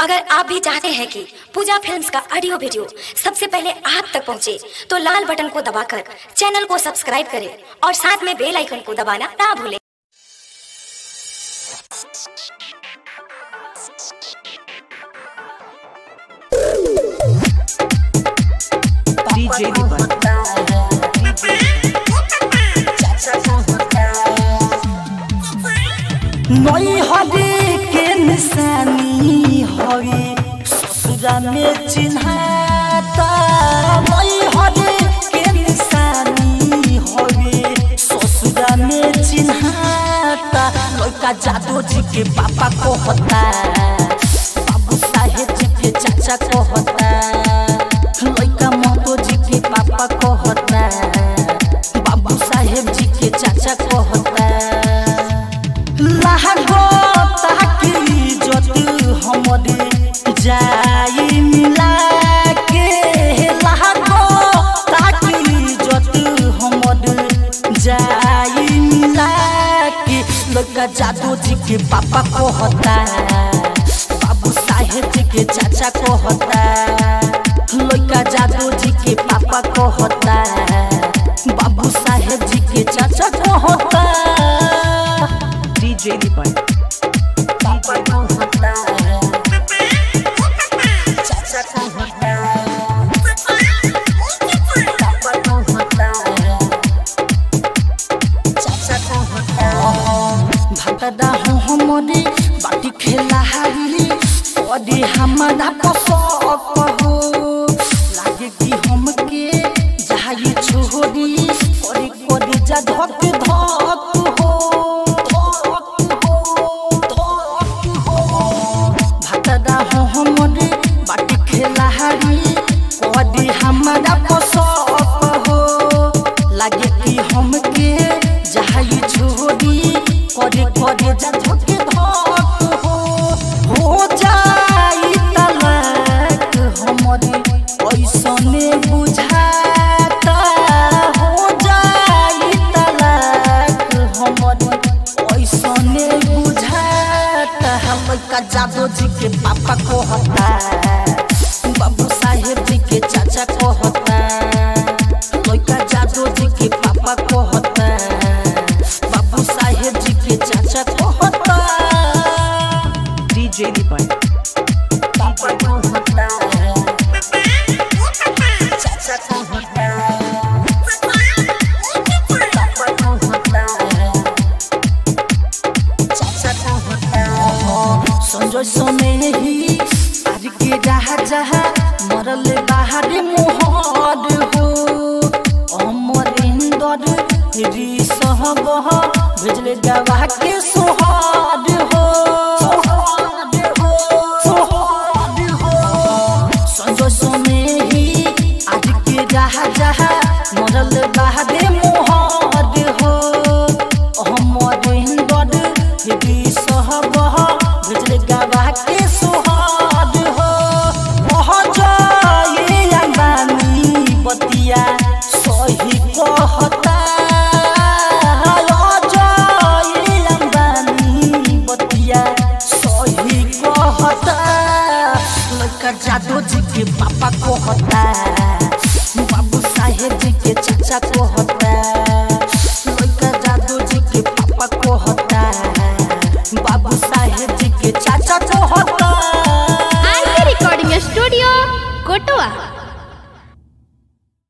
अगर आप भी चाहते हैं कि पूजा फिल्म्स का ऑडियो वीडियो सबसे पहले आप तक पहुंचे, तो लाल बटन को दबाकर चैनल को सब्सक्राइब करें और साथ में बेल आइकन को दबाना ना भूलें। DJ नई हरी के निशानी हवे ससुरा में चिन्हाता, नई हरी के निशानी हवे ससुरा में चिन्हाता। लड़का जादू जी के पापा को होता, बाबू साहेब जी के चाचा को होता, लड़का महतो जी के पापा को होता, बाबू साहेब जी के चाचा को होता। जाई मिला के लहगो ताकि जत हमर जाई मिला के। लड़का जादू जी के पापा को होता, बाबू साहेब जी के चाचा को होता, लड़का जादू जी के पापा को होता, बाबू साहेब जी के चाचा को होता। DJ Lipan पापा को होता, चाचा को होता, पापा को होता, चाचा को होता। भगदा हो हमरे बाटी खेला हारी ओदी हमारा पसक हो, लागे कि हमके जाई छोड़ी ओरी कोदी जा धक धक हो। हमरे बाटी खेला हारी कदी हमारा पसक हो, लागे कि हमके जाई छोड़ी करे करे जा धके धक हो जाई तलाक हमरे ऐसने बुझाता, हो जाई तलाक हमरे ऐसने बुझाता। लड़का जादू जी के पापा को होता, बाबू साहेब जी के चाचा को होता, लड़का जादू जी के पापा को होता, बाबू साहेब जी के चाचा को होता। DJ Lipan पापा को होता, चाचा को होता, पापा को होता, चाचा को होता। संजय सोने ही आज के जहा जहा मरल बाहर मोहर हो, अमरेंदर री सहबह भेजले गवाह के सोहार हो। संजय सोने ही आज के जहा जहा मरल बाहर मोहर हो, अमरेंदर री सहबह भेजले गवाह के सोहार हो। जाए अंबानी बतिया सही कहता, जाए अंबानी बतिया सही कहता। लड़का जादू जी के पापा को होता, बाबू साहेब जी के चाचा को होता, लड़का जादू जी के पापा को होता, बाबू साहेब जी के चाचा को होता। आरके रिकॉर्डिंग स्टूडियो कोटवा।